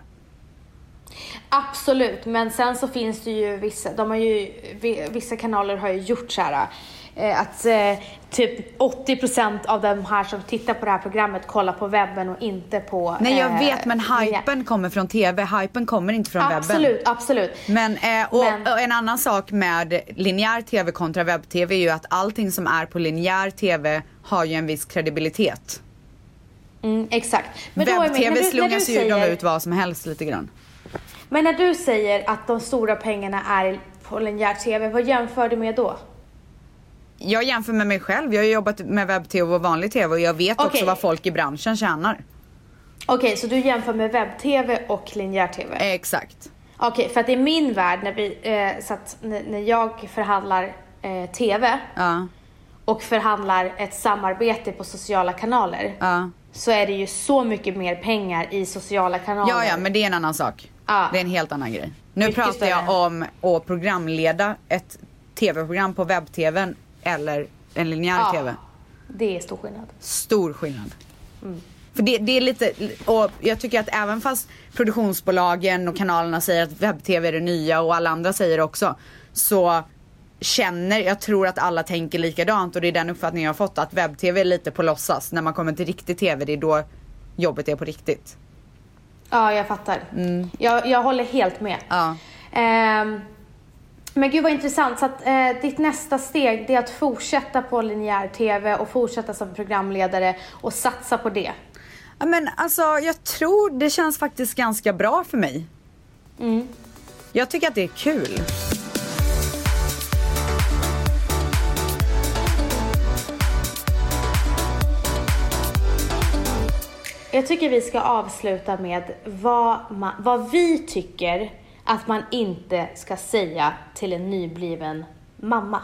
Absolut, men sen så finns det ju vissa, de har ju, vissa kanaler har ju gjort så här eh, att eh, typ åttio procent av de här som tittar på det här programmet kollar på webben och inte på... Nej, jag eh, vet, men hypen ja. kommer från tv. Hypen kommer inte från absolut, webben. Absolut, absolut. Men, eh, och, men... och en annan sak med linjär tv kontra webb-tv är ju att allting som är på linjär tv har ju en viss kredibilitet. Mm, exakt. Webb-tv slungas ju säger... de ut vad som helst lite grann. Men när du säger att de stora pengarna är på linjär tv, vad jämför du med då? Jag jämför med mig själv. Jag har jobbat med webb-tv och vanlig tv och jag vet okay. också vad folk i branschen tjänar. Okej, okay, så du jämför med webb-tv och linjär tv? Exakt. Okej, okay, för att i min värld, när, vi, eh, så att n- när jag förhandlar eh, tv ja. och förhandlar ett samarbete på sociala kanaler ja. så är det ju så mycket mer pengar i sociala kanaler. Ja, ja, men det är en annan sak. Ja. Det är en helt annan grej. Nu mycket pratar större. jag om att programleda ett tv-program på webb-tvn eller en linjär ja, tv. Det är stor skillnad. Stor skillnad. Mm. För det, det är lite, och jag tycker att även fast produktionsbolagen och kanalerna säger att webb-tv är det nya och alla andra säger det också, så känner, jag tror att alla tänker likadant, och det är den uppfattningen jag har fått, att webb-tv är lite på låtsas. När man kommer till riktig tv, det är då jobbet är på riktigt. Ja, jag fattar. Mm. Jag, jag håller helt med. Ja. Um, men gud vad intressant. Så att, uh, ditt nästa steg, det är att fortsätta på linjär tv och fortsätta som programledare och satsa på det. Ja, men alltså, jag tror det känns faktiskt ganska bra för mig. Mm. Jag tycker att det är kul. Jag tycker vi ska avsluta med vad, man, vad vi tycker att man inte ska säga till en nybliven mamma.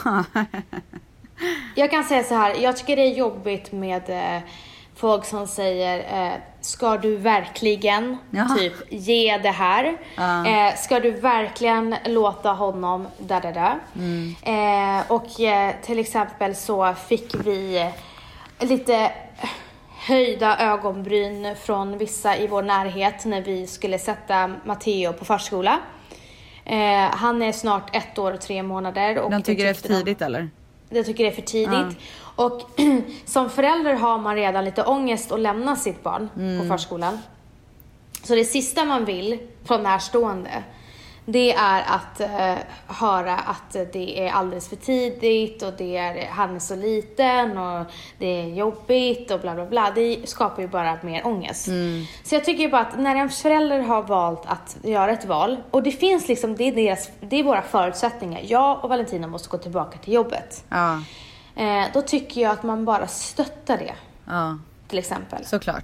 Jag kan säga så här, jag tycker det är jobbigt med eh, folk som säger eh, ska du verkligen Jaha. typ ge det här? Uh. Eh, ska du verkligen låta honom där där där? Mm. Eh, och eh, till exempel så fick vi lite höjda ögonbryn från vissa i vår närhet när vi skulle sätta Matteo på förskola. Eh, han är snart ett år och tre månader. Och de tycker det är för tidigt de, eller? De tycker det är för tidigt. Ja. Och som förälder har man redan lite ångest att lämna sitt barn mm. på förskolan. Så det sista man vill från närstående, det är att uh, höra att det är alldeles för tidigt och det är, han är så liten och det är jobbigt och bla bla bla. Det skapar ju bara mer ångest. Mm. Så jag tycker bara att när en förälder har valt att göra ett val, och det finns liksom, det är, deras, det är våra förutsättningar. Jag och Valentina måste gå tillbaka till jobbet. Ja. Eh, då tycker jag att man bara stöttar det. Ja. Till exempel. Såklart.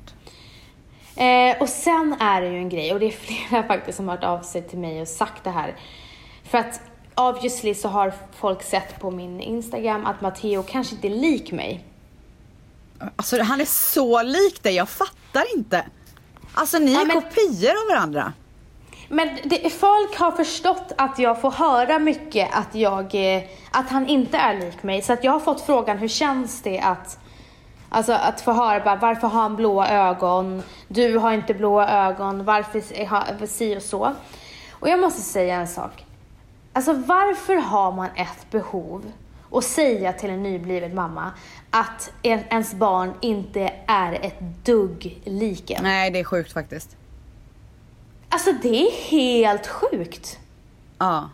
Eh, och sen är det ju en grej, och det är flera faktiskt som har hört av sig till mig och sagt det här. För att obviously så har folk sett på min Instagram att Matteo kanske inte är lik mig. Alltså han är så lik dig, jag fattar inte. Alltså ni är ja, men... kopior av varandra. Men det, folk har förstått att jag får höra mycket att, jag, att han inte är lik mig. Så att jag har fått frågan, hur känns det att... Alltså att få höra bara, varför har han blåa ögon? Du har inte blåa ögon. Varför har si och så? Och jag måste säga en sak. Alltså varför har man ett behov att säga till en nybliven mamma att ens barn inte är ett dugg liken? Nej, det är sjukt faktiskt. Alltså det är helt sjukt. Ja.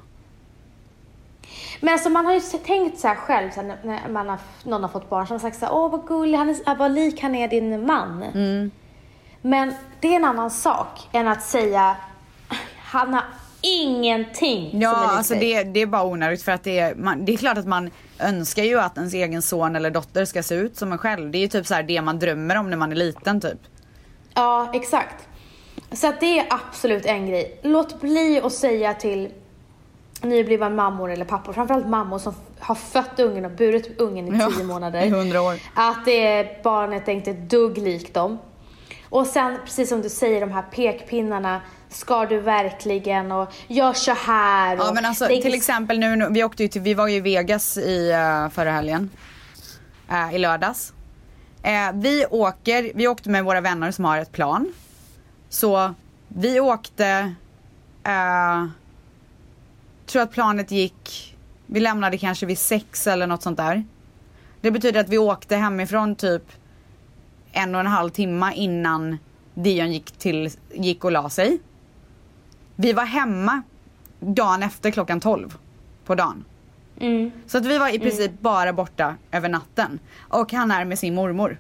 Men alltså man har ju tänkt så här själv så här, när man har, någon har fått barn som har sagt så här, åh vad gullig, han är, vad lik han är din man. Mm. Men det är en annan sak än att säga, han har ingenting Ja, som är alltså det, det är bara onödigt för att det är, man, det är klart att man önskar ju att ens egen son eller dotter ska se ut som en själv. Det är ju typ så här det man drömmer om när man är liten typ. Ja, exakt. Så att det är absolut en grej. Låt bli att säga till nyblivna mammor eller pappor, framförallt mammor som har fött ungen och burit ungen i tio ja, månader. I hundra år. Att det är, barnet är inte ett dugg likt dem. Och sen, precis som du säger, de här pekpinnarna. Ska du verkligen och gör så här. Och ja, men alltså, det... till exempel nu, vi åkte ju till, vi var ju i Vegas i uh, förra helgen. Uh, I lördags. Uh, vi åker, vi åkte med våra vänner som har ett plan. Så vi åkte, uh, tror att planet gick, vi lämnade kanske vid sex eller något sånt där. Det betyder att vi åkte hemifrån typ en och en halv timme innan Dion gick, till, gick och la sig. Vi var hemma dagen efter klockan tolv på dagen. Mm. Så att vi var i princip mm. bara borta över natten. Och han är med sin mormor.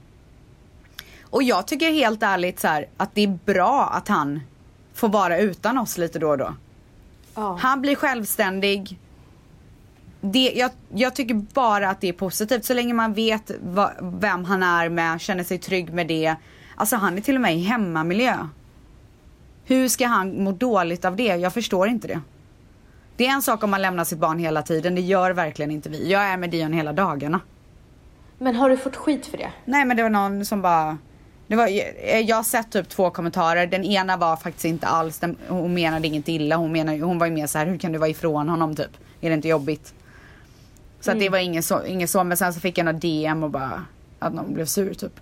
Och jag tycker helt ärligt så här, att det är bra att han får vara utan oss lite då och då. Oh. Han blir självständig. Det, jag, jag tycker bara att det är positivt. Så länge man vet va, vem han är med, känner sig trygg med det. Alltså han är till och med i hemmamiljö. Hur ska han må dåligt av det? Jag förstår inte det. Det är en sak om man lämnar sitt barn hela tiden. Det gör verkligen inte vi. Jag är med Dion hela dagarna. Men har du fått skit för det? Nej, men det var någon som bara... Det var, jag har sett typ två kommentarer. Den ena var faktiskt inte alls... Den, hon menade inget illa. Hon, menade, hon var ju mer så här, hur kan du vara ifrån honom typ? Är det inte jobbigt? Så mm. att det var inget så, inget så. Men sen så fick jag några D M och bara... Att någon blev sur typ.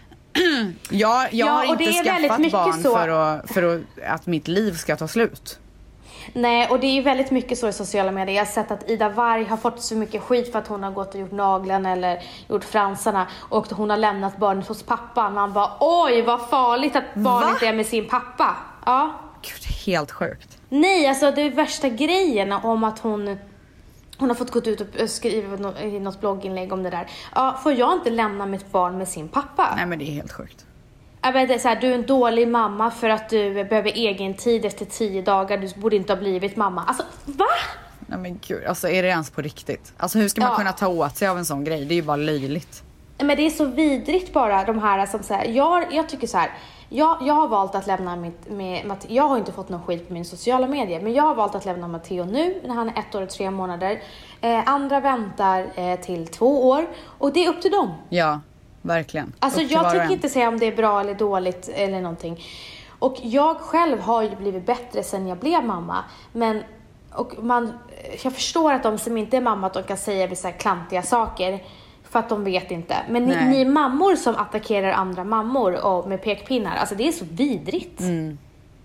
jag jag ja, har inte skaffat barn så... för, att, för att, att mitt liv ska ta slut. Nej, och det är ju väldigt mycket så i sociala medier. Jag har sett att Ida Warg har fått så mycket skit för att hon har gått och gjort naglen eller gjort fransarna. Och hon har lämnat barnet hos pappa. Man bara, oj vad farligt att barnet Va? är med sin pappa. Ja. Gud, helt sjukt. Nej, alltså det är värsta grejen om att hon... Hon har fått gått ut och skriva i något blogginlägg om det där. Ja, får jag inte lämna mitt barn med sin pappa? Nej, men det är helt sjukt. Jag vet, det är så här, du är en dålig mamma för att du behöver egen tid efter tio dagar. Du borde inte ha blivit mamma. Alltså, va? Nej men gud, alltså är det ens på riktigt? Alltså hur ska man ja. kunna ta åt sig av en sån grej? Det är ju bara löjligt. Men det är så vidrigt bara, de här som så här, jag, jag tycker så här. Jag, jag har valt att lämna mitt, med, jag har inte fått någon skit på min sociala medier. Men jag har valt att lämna Matteo nu, när han är ett år och tre månader. Eh, andra väntar eh, till två år. Och det är upp till dem. Ja, verkligen. Alltså jag tycker inte säga om det är bra eller dåligt eller någonting. Och jag själv har ju blivit bättre sen jag blev mamma. Men, och man, jag förstår att de som inte är mamma, att de kan säga vissa klantiga saker. För att de vet inte. Men ni, ni mammor som attackerar andra mammor och med pekpinnar. Alltså det är så vidrigt. Mm.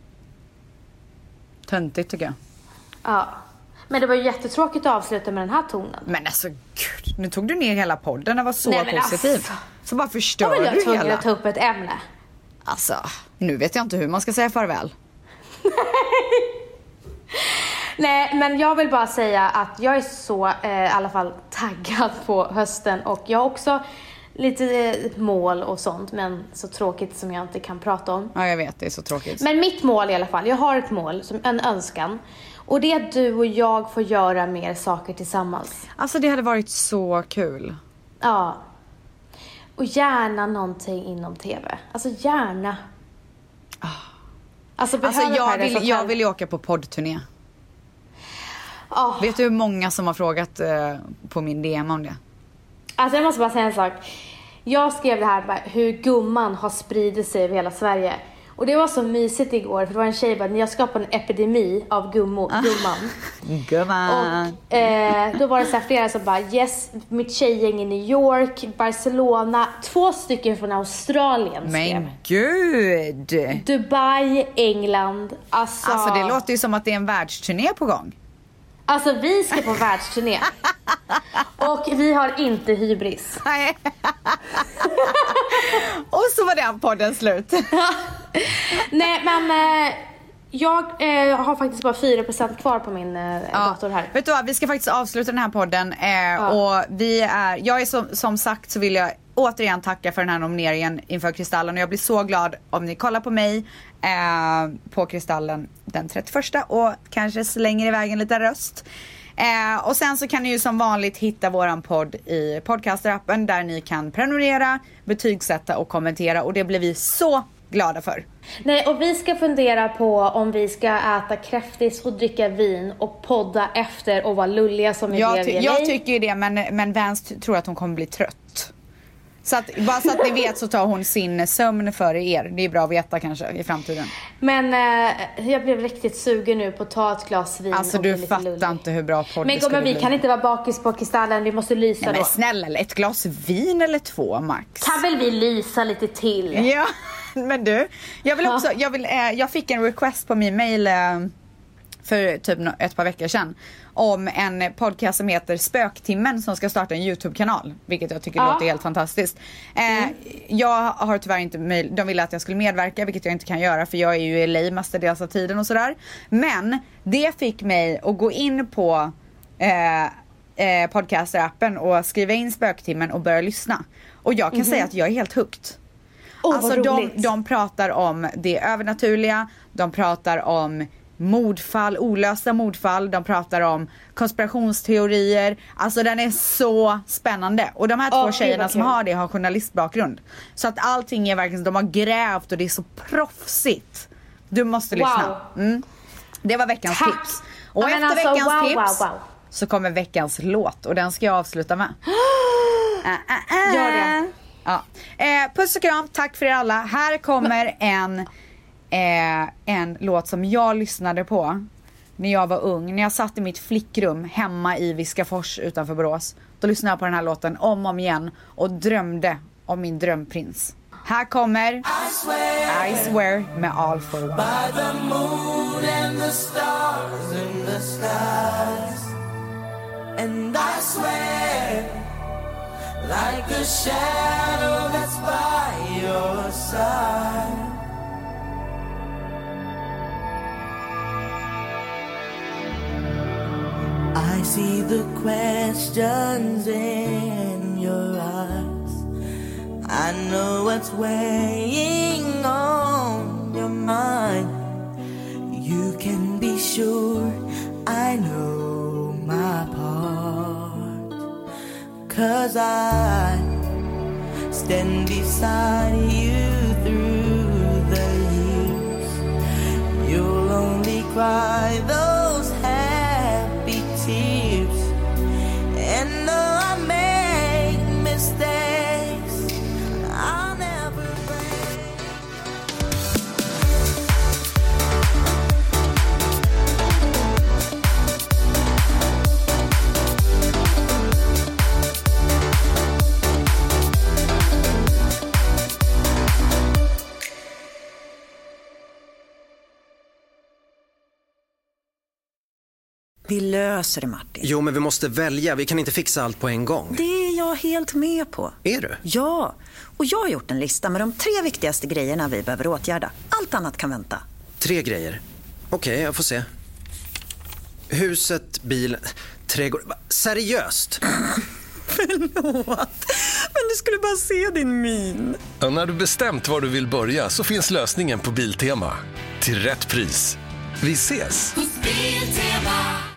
Töntigt tycker jag. Ja. Men det var ju jättetråkigt att avsluta med den här tonen. Men alltså gud, nu tog du ner hela podden. Den var så Nej, positiv. Alltså, så bara förstör du hela. Jag var tvungen att ta upp ett ämne. Alltså, nu vet jag inte hur man ska säga farväl. Nej, men jag vill bara säga att jag är så eh, i alla fall taggad på hösten. Och jag har också lite eh, mål och sånt. Men så tråkigt som jag inte kan prata om. Ja, jag vet, det är så tråkigt. Men mitt mål i alla fall, jag har ett mål, som en önskan. Och det är att du och jag får göra mer saker tillsammans. Alltså det hade varit så kul. Ja. Och gärna någonting inom tv. Alltså gärna. Oh. Alltså, alltså jag, vill, jag vill ju åka på poddturné. Oh. Vet du hur många som har frågat uh, på min D M om det? Alltså jag måste bara säga en sak. Jag skrev det här, hur gumman har spridit sig över hela Sverige. Och det var så mysigt igår. För det var en tjej bara, ni har skapat en epidemi av gummo, ah. gumman. Gumman. Och eh, då var det så här flera som bara, yes, mitt tjejgäng i New York, Barcelona. Två stycken från Australien skrev. Men gud. Dubai, England. Alltså, alltså det låter ju som att det är en världsturné på gång. Alltså vi ska på världsturné. Och vi har inte hybris. Nej. Och så var den podden slut. Nej men eh, jag eh, har faktiskt bara fyra procent kvar på min eh, ja. dator här. Vet du vad, vi ska faktiskt avsluta den här podden eh, ja. Och vi är, jag är som, som sagt så vill jag återigen tacka för den här nomineringen inför Kristallen. Och jag blir så glad om ni kollar på mig eh, på Kristallen den trettioförsta och kanske slänger iväg en liten röst. Eh, och sen så kan ni ju som vanligt hitta våran podd i podcasterappen där ni kan prenumerera, betygsätta och kommentera. Och det blir vi så glada för. Nej, och vi ska fundera på om vi ska äta kräftis och dricka vin och podda efter och vara lulliga som vi jag blev ty- i Jag tycker ju det, men, men Vance tror att hon kommer bli trött. Så att, bara så att ni vet så tar hon sin sömn före er. Det är bra att veta kanske i framtiden. Men eh, jag blev riktigt sugen nu på att ta ett glas vin. Alltså och du lite fattar lullig. inte hur bra podd Men det skulle vi bli. kan inte vara bakis på Kristallen, vi måste lysa. Nej, då. men snälla, ett glas vin eller två max. Kan väl vi lysa lite till? Ja, men du, jag vill också, jag, vill, eh, jag fick en request på min mail eh, för typ ett par veckor sedan om en podcast som heter Spöktimmen som ska starta en YouTube-kanal, vilket jag tycker Ja. låter helt fantastiskt. Eh, Mm. Jag har tyvärr inte möjlighet, de ville att jag skulle medverka, vilket jag inte kan göra för jag är ju i L A mestadels av tiden och sådär. Men det fick mig att gå in på eh, eh, podcaster-appen och skriva in Spöktimmen och börja lyssna. Och jag kan Mhm. säga att jag är helt hooked. Åh, Alltså vad de, roligt. de pratar om det övernaturliga, de pratar om mordfall, olösta mordfall, de pratar om konspirationsteorier. Alltså den är så spännande. Och de här Åh, två gud, tjejerna vad som kul. har det har journalistbakgrund. Så att allting är verkligen, de har grävt och det är så proffsigt. Du måste Wow. lyssna. Mm. Det var veckans Tack. tips. Och Ja, men efter alltså, veckans wow, tips wow, wow. så kommer veckans låt och den ska jag avsluta med. ah, ah, ah. Gör det. Ja. Eh, puss och kram, tack för er alla. Här kommer en, eh, en låt som jag lyssnade på när jag var ung. När jag satt i mitt flickrum hemma i Viskafors utanför Borås. Då lyssnade jag på den här låten om och om igen och drömde om min drömprins. Här kommer I swear, I swear med All for One. By the moon and the stars in the skies, and I swear like a shadow that's by your side. I see the questions in your eyes. I know what's weighing on your mind. You can be sure I know my part, 'cause I stand beside you through the years. You'll only cry those happy tears. And though I make mistakes, I'll never break. Vi löser det, Martin. Jo, men vi måste välja. Vi kan inte fixa allt på en gång. Det är jag helt med på. Är du? Ja, och jag har gjort en lista med de tre viktigaste grejerna vi behöver åtgärda. Allt annat kan vänta. Tre grejer. Okej, okay, jag får se. Huset, bilen, trädgård. Seriöst? Förlåt, men du skulle bara se din min. Ja, när du bestämt var du vill börja så finns lösningen på Biltema. Till rätt pris. Vi ses! Biltema.